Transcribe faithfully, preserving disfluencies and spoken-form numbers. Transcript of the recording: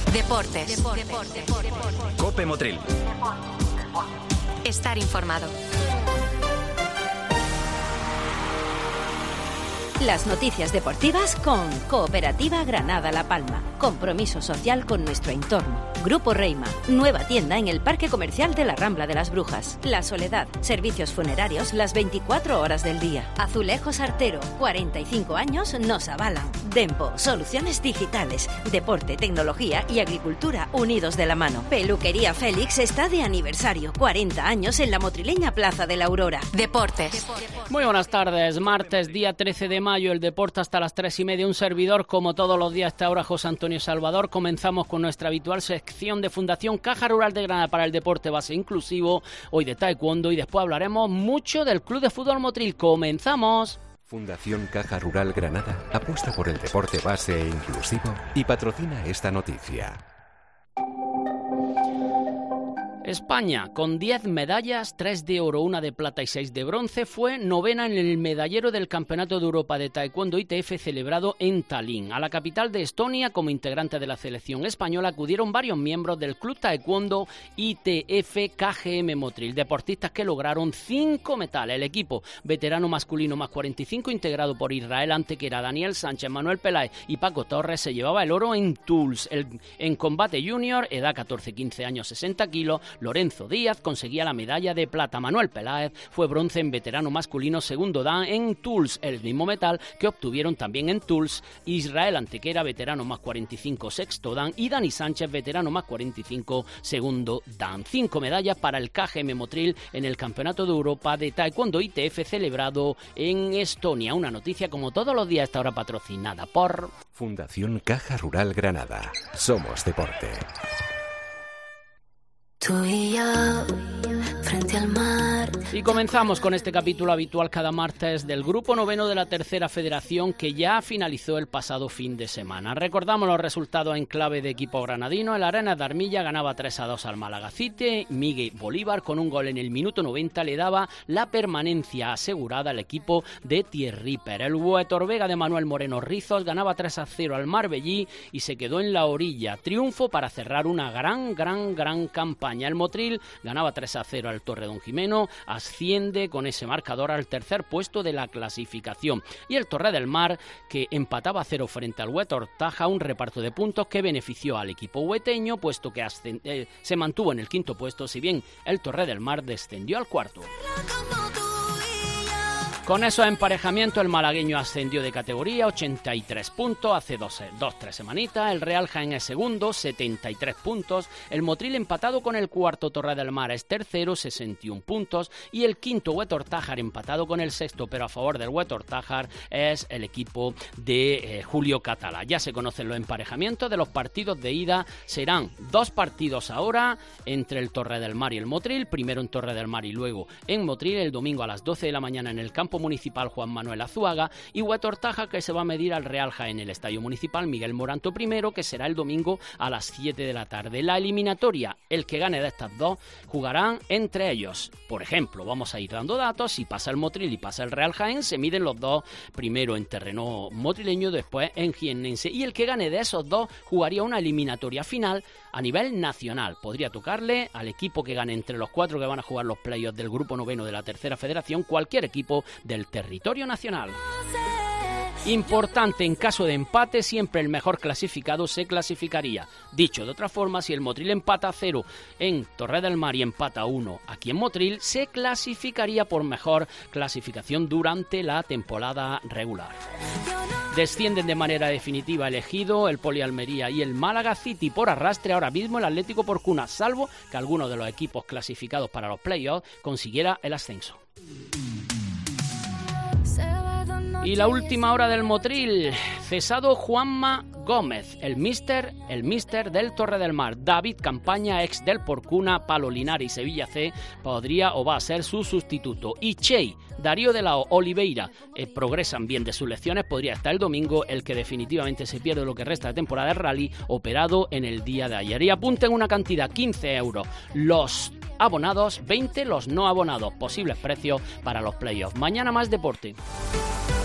Deportes. Deportes. Deportes. Cope Motril. Estar informado. Las noticias deportivas con Cooperativa Granada La Palma. Compromiso social con nuestro entorno. Grupo Reima. Nueva tienda en el Parque Comercial de la Rambla de las Brujas. La Soledad. Servicios funerarios las veinticuatro horas del día. Azulejos Artero. cuarenta y cinco años nos avalan. Dempo. Soluciones digitales. Deporte, tecnología y agricultura unidos de la mano. Peluquería Félix está de aniversario. cuarenta años en la motrileña Plaza de la Aurora. Deportes. Muy buenas tardes. Martes, día trece de mayo, el deporte hasta las tres y media. Un servidor, como todos los días a esta hora, José Antonio Salvador. Comenzamos con nuestra habitual sección de Fundación Caja Rural de Granada para el deporte base inclusivo. Hoy de taekwondo y después hablaremos mucho del Club de Fútbol Motril. ¡Comenzamos! Fundación Caja Rural Granada apuesta por el deporte base e inclusivo y patrocina esta noticia. España, con diez medallas, tres de oro, una de plata y seis de bronce, fue novena en el medallero del Campeonato de Europa de Taekwondo I T F celebrado en Tallinn. A la capital de Estonia, como integrante de la selección española, acudieron varios miembros del Club Taekwondo I T F K G M Motril, deportistas que lograron cinco metales. El equipo veterano masculino más cuarenta y cinco, integrado por Israel Antequera, Daniel Sánchez, Manuel Peláez y Paco Torres, se llevaba el oro en Tools. El, en combate junior, edad catorce quince años, sesenta kilos, Lorenzo Díaz conseguía la medalla de plata. Manuel Peláez fue bronce en veterano masculino segundo dan en Tools, el mismo metal que obtuvieron también en Tools Israel Antequera, veterano más cuarenta y cinco sexto dan, y Dani Sánchez, veterano más cuarenta y cinco segundo dan. Cinco medallas para el K G M Motril en el Campeonato de Europa de Taekwondo I T F celebrado en Estonia. Una noticia, como todos los días, esta hora patrocinada por Fundación Caja Rural Granada. Somos deporte. Tú y yo, frente al mar. Y comenzamos con este capítulo habitual cada martes del Grupo Noveno de la Tercera Federación, que ya finalizó el pasado fin de semana. Recordamos los resultados en clave de equipo granadino. El Arenas de Armilla ganaba tres a dos al Málaga City. Miguel Bolívar, con un gol en el minuto noventa, le daba la permanencia asegurada al equipo de Thierry Pérez. El Huetor Vega de Manuel Moreno Rizos ganaba tres a cero al Marbellí y se quedó en la orilla. Triunfo para cerrar una gran, gran, gran campaña. El Motril ganaba tres a cero al Torredón Jimeno, asciende con ese marcador al tercer puesto de la clasificación. Y el Torre del Mar, que empataba a cero frente al Huetor Taja, un reparto de puntos que benefició al equipo hueteño, puesto que ascend- eh, se mantuvo en el quinto puesto, si bien el Torre del Mar descendió al cuarto. Con esos emparejamientos, el malagueño ascendió de categoría, ochenta y tres puntos, hace dos, dos tres semanitas. El Real Jaén es segundo, setenta y tres puntos. El Motril, empatado con el cuarto Torre del Mar, es tercero, sesenta y uno puntos. Y el quinto Huetor Tájar, empatado con el sexto, pero a favor del Huetor Tájar, es el equipo de eh, Julio Catalá. Ya se conocen los emparejamientos de los partidos de ida. Serán dos partidos ahora entre el Torre del Mar y el Motril. Primero en Torre del Mar y luego en Motril, el domingo a las doce de la mañana en el campo municipal Juan Manuel Azuaga, y Huetor Taja, que se va a medir al Real Jaén en el estadio municipal Miguel Moranto I, que será el domingo a las siete de la tarde. La eliminatoria, el que gane de estas dos, jugarán entre ellos. Por ejemplo, vamos a ir dando datos: si pasa el Motril y pasa el Real Jaén, se miden los dos, primero en terreno motrileño, después en jiennense, y el que gane de esos dos jugaría una eliminatoria final a nivel nacional. Podría tocarle al equipo que gane entre los cuatro que van a jugar los playoffs del Grupo Noveno de la Tercera Federación, cualquier equipo del territorio nacional. Importante, en caso de empate, siempre el mejor clasificado se clasificaría. Dicho de otra forma, si el Motril empata a cero en Torre del Mar y empata a uno aquí en Motril, se clasificaría por mejor clasificación durante la temporada regular. Descienden de manera definitiva el Ejido, el Poli Almería y el Málaga City por arrastre. Ahora mismo el Atlético por cuna, salvo que alguno de los equipos clasificados para los playoffs consiguiera el ascenso. Y la última hora del Motril, cesado Juanma Gómez, el míster, el míster del Torre del Mar. David Campaña, ex del Porcuna, Palo Linares y Sevilla C, podría o va a ser su sustituto. Y Chey, Darío de la Oliveira, eh, progresan bien de sus lecciones, podría estar el domingo. El que definitivamente se pierde lo que resta de temporada de rally, operado en el día de ayer. Y apunten una cantidad, quince euros. Los abonados, veinte los no abonados. Posibles precios para los playoffs. Mañana más deporte.